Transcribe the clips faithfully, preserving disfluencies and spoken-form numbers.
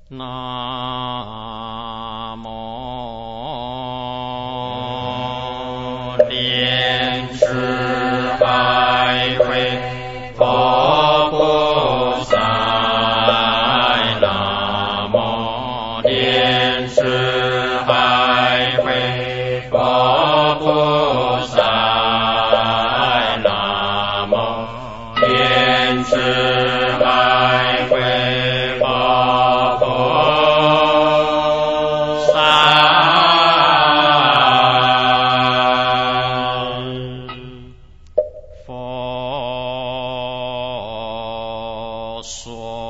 南无莲池海会佛菩萨，南无莲池海会佛菩萨，南无莲池海会佛菩萨。佛说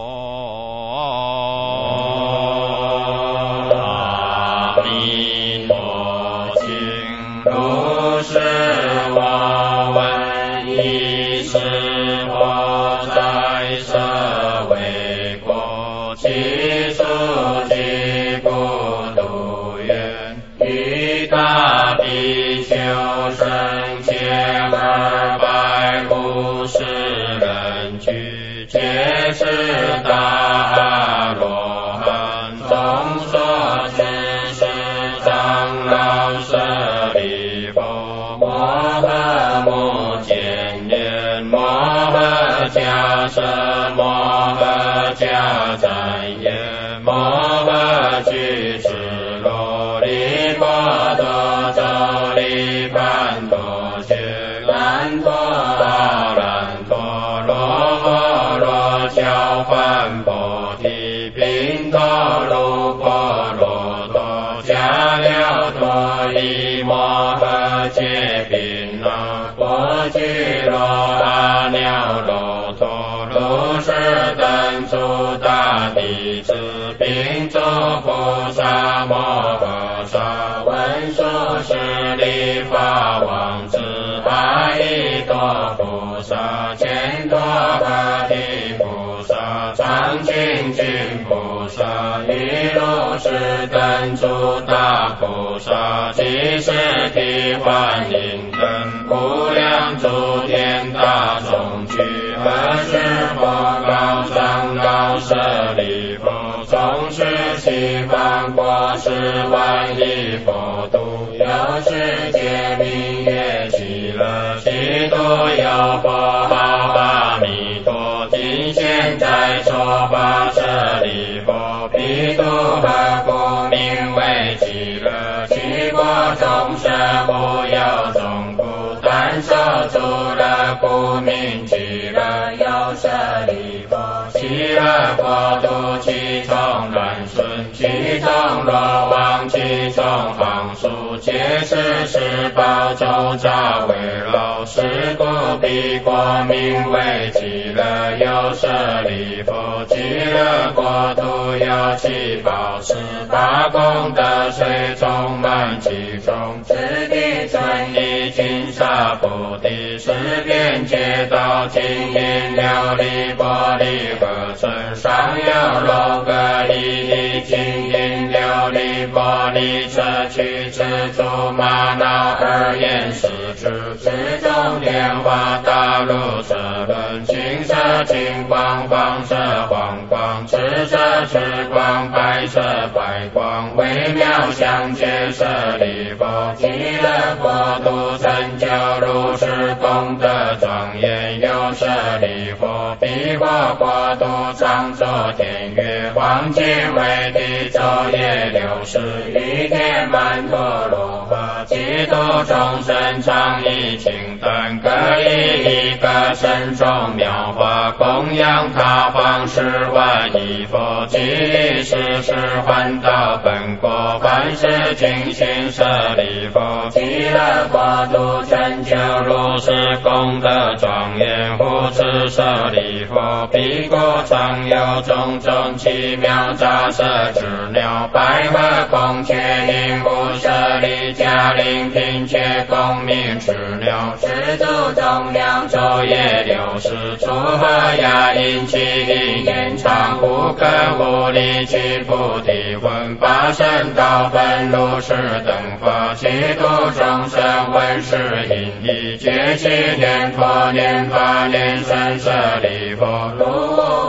阿弥陀经，如是我闻，一是佛在舍卫国，其数即不度远，于大比丘生千二百五十人俱，皆是大罗汉。众所知是长老舍利弗，摩诃目犍连，摩诃迦摄，摩诃迦旃延，摩诃居士罗利波多周利盘多揭兰陀阿兰陀罗诃罗教梵波提宾陀卢波罗多迦廖陀利摩诃揭宾那波居罗阿耨罗陀卢舍等诸大弟子，并诸菩萨摩诃萨，文殊师利法王子阿逸多菩萨，犍陀诃提菩萨，常清净菩萨，于如是等诸大菩萨，即是替幻应等无量诸天大众俱，何时佛告长老舍利弗，从事西方国十万亿佛度，有世界名曰极乐，其度有佛号阿弥陀，今现在说法舍利弗，彼度何故名为极乐？其国众生无有众苦，但受诸乐故名极乐。有舍利弗，极乐国度其中乱顺，其中罗网，其中行数，皆是十宝周匝围绕，是故彼国名为极乐。有舍利弗，极乐国度有七宝十八功德水充满其中，此地尊仪金沙菩提，十遍皆道金银琉璃玻璃合成，上有罗格利金银琉璃玻璃砗磲蜘蛛玛瑙二眼十指，此中莲花大陆车轮，青色青光，黄色黄光，赤色赤光，白色白光，微妙相接舍利弗，极乐国度成就如是功德庄严。有舍利弗，彼国国度常作天乐，黄金为地，昼夜六时，于天满陀罗诃，其度众生常以清灯，各以一个身中妙法，供养他方十万亿佛，即时时还到本国，凡是精行舍利弗，极乐国度成就如是功德庄严。护持舍利弗，彼国常有种种奇妙杂色之鸟，百合孔雀鹦鹉舍利迦陵频雀共鸣之鸟，十足众鸟，昼夜六时，出和雅音其音延长，无可无离其菩提文，八圣道分如是等法，其度众生闻是音译，觉其念佛念法念僧舍利弗，如为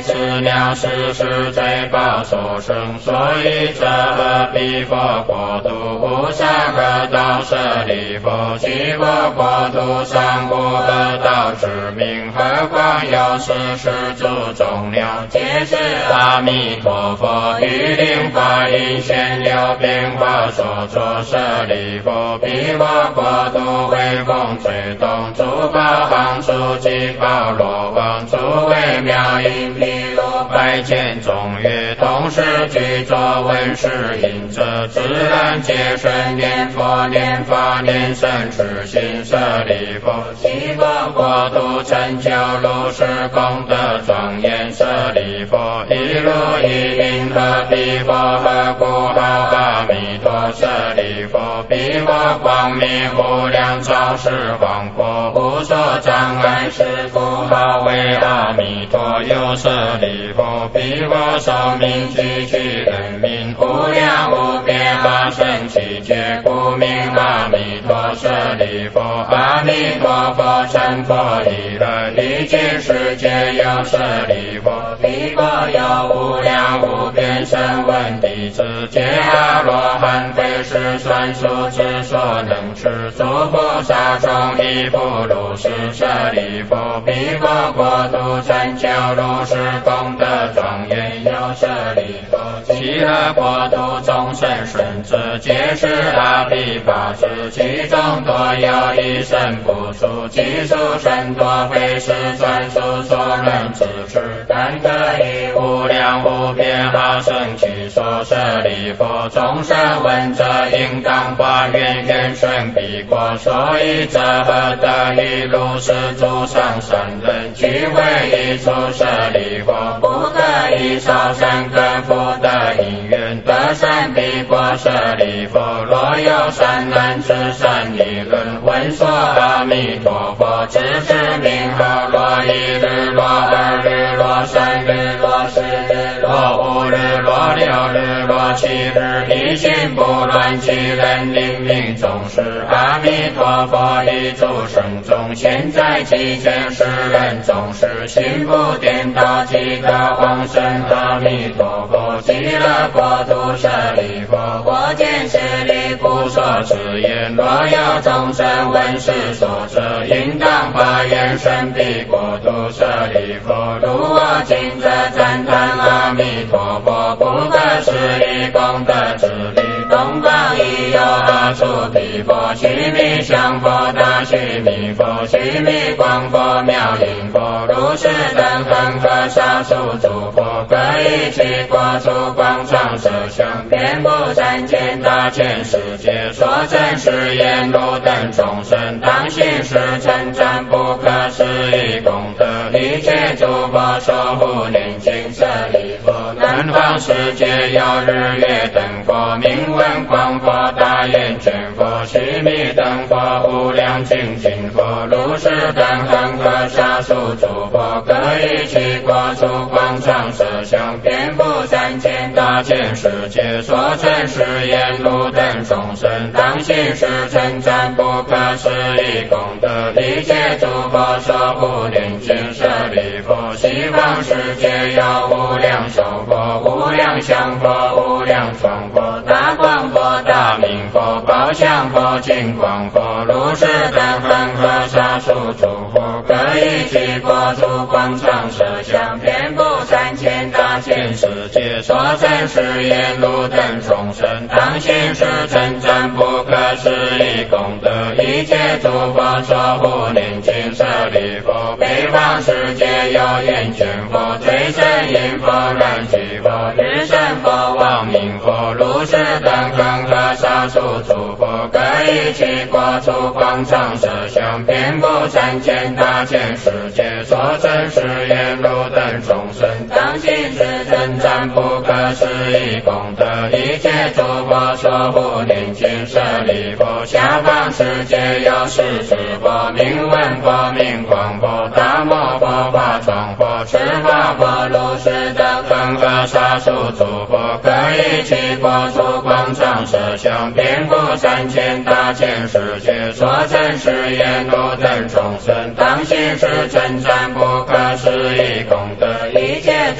是鸟是是罪报所生，所以这彼佛国土无上恶道舍利弗，其国国土上无恶道之名，何况有是世诸众鸟，皆是阿弥陀佛于灵法音显流变化所作舍利弗，彼佛国土为风吹动，诸宝行诸及宝罗王，诸微妙音毗卢百千众乐，同时具作闻是音者，自然皆生念佛念法念僧持心舍利弗，其国国土成就如是功德庄严舍利弗，一如一名何彼佛何故号阿弥陀舍利弗，彼佛光明无量超世广阔，无所障碍，是故号为阿弥陀有舍利弗，彼佛寿命具具人民，无量无边法身其觉，故名阿弥陀舍利弗。阿弥陀佛成佛以来，历尽世界有舍利弗，彼佛有无量无边声闻弟子，皆阿罗汉，非是算数之所能持，诸菩萨众亦复如是舍利弗，彼佛国土成就如是功德庄严有舍利弗，其他国土众生生者，皆是阿毗法师，其中多有一生不出，其数甚多，非是算数所能知持，但可以无量无边好生其所舍利弗，众生闻者应当发愿愿生彼国，所以这何得以如是诸上善人聚会一处舍利弗，不可以少善根福德因缘得生彼国舍利弗，若有善男之善理论闻说阿弥陀佛之之名号，若一日若二日若三日若四日若五日若六日若七日，一心不乱，其人灵命总是阿弥陀佛一诸生中，现在其间世人总是心不颠倒，即得往生阿弥陀佛极乐国土舍利弗，我见是离故所持言，若有众生闻是所者，应当发愿生彼国土舍利弗，如我今则赞叹阿弥陀佛不可思议功德之力，东方亦有阿处毗佛，须弥相佛大须弥佛，须弥光佛妙音佛，如是等恒河沙数诸佛，各以其国土广长色相，遍布三千大千世界，所证是言如等众生，当行是称赞不可思议功德，一切诸佛守护念经舍利弗，南方世界有日月等佛，名闻光佛大眼全佛，须弥等佛无量精进佛，如是等恒河沙数诸佛，各以其国土广长色相，遍布三千大千世界，所证是言如等众生，当行是称赞不可思议功德，一切诸佛守护念经舍利弗，西方世界有无量寿佛，无量相佛，无量双佛，大光佛，大明佛，宝相佛，金光佛，如是等恒河沙数诸佛，各以其国土广长色相，遍布三千大千世界，所证是言如等众生，当行是称赞不可思议功德，一切诸佛守护念经舍利弗，北方世界有眼炯佛，最胜音佛，燃具佛，日胜佛，光明佛，如是等恒河沙数诸佛，各以其国土广长色相，遍布三千大千世界，所证是言如等众生，当行是称赞不可思议功德，一切诸佛守护念经舍利弗，下方世界有十四佛，名闻佛，名光佛，大摩佛，法幢佛，持法佛，如是等恒河沙数诸佛，各以其国土广长色相，遍布三千大千世界，所证是言如等众生，当行是称赞不可思议功德，一切诸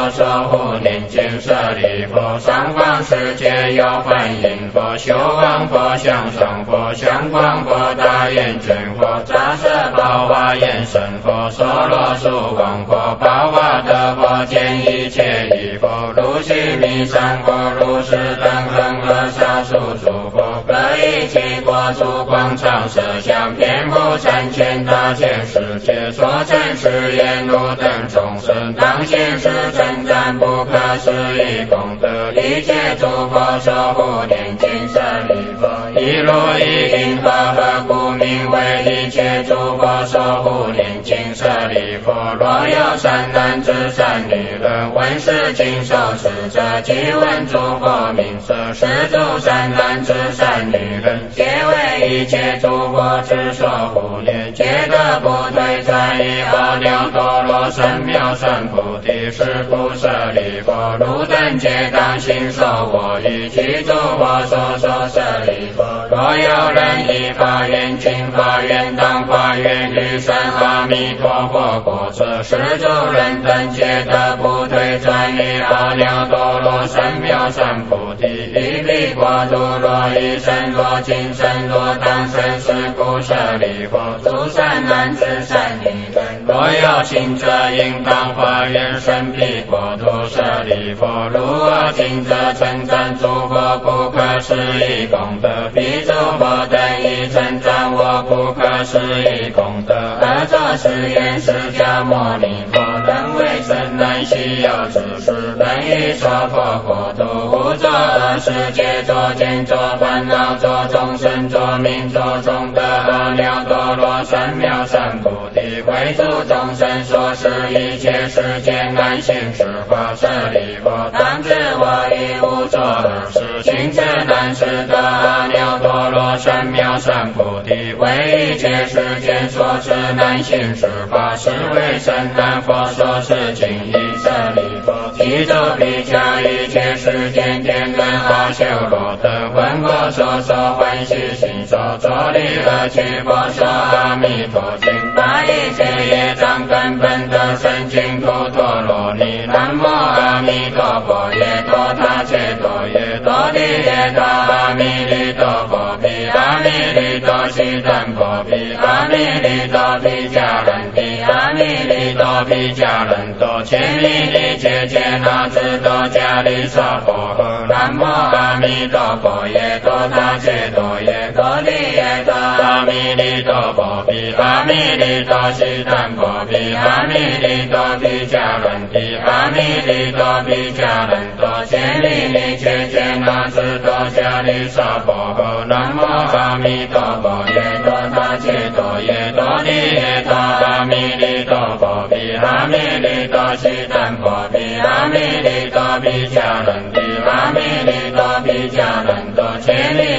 佛守护念经舍利佛，上方世界有观音佛，修王佛、向上佛、相光佛、大眼真佛、扎舍宝华眼神佛、娑罗树王佛、宝华德佛、见一切一佛、如须弥山佛、如是等恒河沙数诸佛，各一切国土广场摄像遍布三千大千世界，所成是言如等众生，当现是称赞不可思议功德，一切诸佛守护念经舍利佛，一如一因何何故名为一切诸佛守护念经舍利佛？若有善男子善女人闻是经受持者，即闻诸佛名色，是诸善男子善女人，皆为一切诸佛之所护念，皆得不退转移阿耨多罗三藐三菩提。是故舍利佛，汝等皆当信受我于其诸佛所说舍利佛。若有人依法愿经法愿当法愿于生阿弥陀佛国者，是诸人等皆得不退转于阿耨多罗三藐三菩提。一彼国土若一生若今生若当生，是故舍利佛，诸善男子善女人，若有情者应当发愿生彼国土。舍利佛，如我今者称赞诸佛不可思议功德，彼诸佛等亦称赞我不可思议功德。而作是言：释迦牟尼佛，能为甚难稀有之事，能于娑婆国土，无作恶世界，作见作烦恼，作众生，作命，作众德，阿耨多罗三藐三菩提，为诸众生所示一切世间难行十法。舍利佛，当知我亦无作恶事，行此难事得阿耨多罗三藐三菩提，为一切世间所示难行十法，是为甚难佛所示经义。舍利佛，其周比丘一切世间天人阿修罗等，闻我所说欢喜心所作礼而去佛说阿弥陀经，把一切业障根本得生净土陀罗尼。南无阿弥陀佛，耶多他切多耶多地耶多阿弥利多佛毗阿弥利多悉等佛毗阿弥利多毗迦人地阿弥利多毗迦人多切弥利切切那智多迦利萨婆诃。南无阿弥陀佛，耶多他切多耶多地耶多阿弥利多佛毗阿弥利多悉等佛毗阿弥利多毗迦人地阿弥利多毗迦人多切弥利切切那智多迦利萨婆诃。南无阿弥陀佛，耶多他切多耶多地耶多阿弥利多佛毗阿弥利多悉等佛毗阿弥利多毗迦人地阿弥利多毗迦人多切弥